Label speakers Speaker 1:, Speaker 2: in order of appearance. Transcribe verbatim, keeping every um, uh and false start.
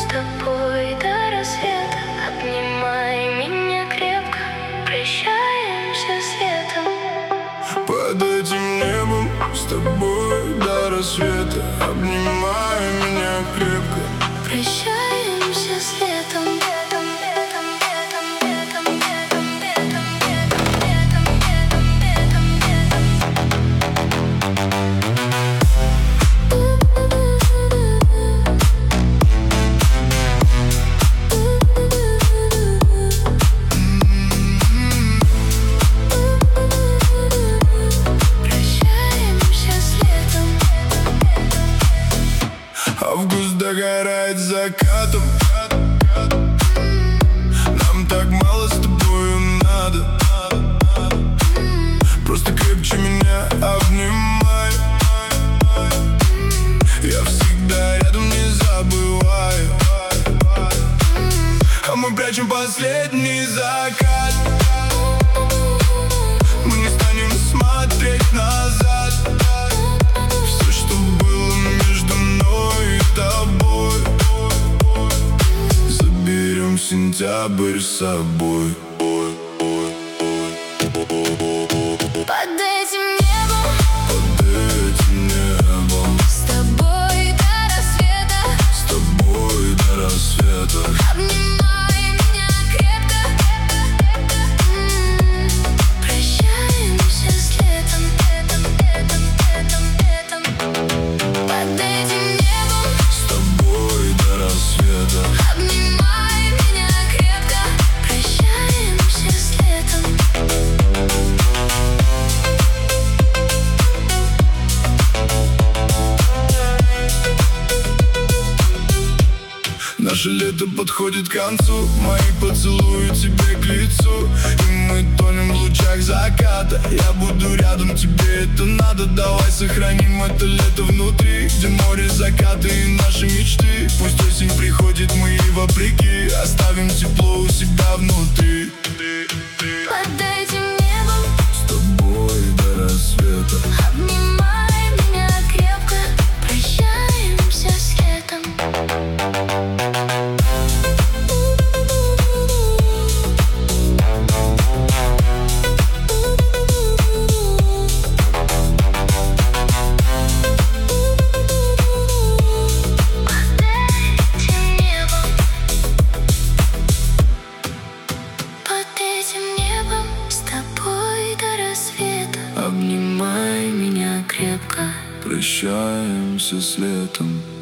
Speaker 1: тобой до рассвета. Обнимай меня крепко, прощаемся с летом.
Speaker 2: Под этим небом с тобой до рассвета. Обнимай меня крепко,
Speaker 1: прощаемся с летом.
Speaker 2: Август догорает закатом. Нам так мало с тобою надо. Просто крепче меня обнимай. Я всегда рядом, не забываю. А мы прячем последний закат. Мы не станем смотреть назад. Все, что было между мной и тобой, заберем сентябрь с собой.
Speaker 1: Под этим небом,
Speaker 2: под этим небом,
Speaker 1: с тобой до рассвета,
Speaker 2: с тобой до рассвета.
Speaker 1: обнимай меня крепко, м-м-м. Прощаемся с летом, летом, летом, летом, летом. Под этим небом,
Speaker 2: с тобой до рассвета.
Speaker 1: обнимай меня крепко, прощаемся с летом.
Speaker 2: Наше лето подходит к концу. Мои поцелуи тебе к лицу, и мы тонем в лучах заката. Я буду рядом, тебе это надо. Давай сохраним это лето внутри, где море, закаты и наши мечты. Пусть осень приходит, мы и вопреки оставим тепло у себя внутри.
Speaker 1: Под этим небом,
Speaker 2: с тобой до рассвета.
Speaker 1: обнимай меня крепко, прощаемся с летом.
Speaker 2: Обнимай
Speaker 1: меня крепко,
Speaker 2: прощаемся с летом.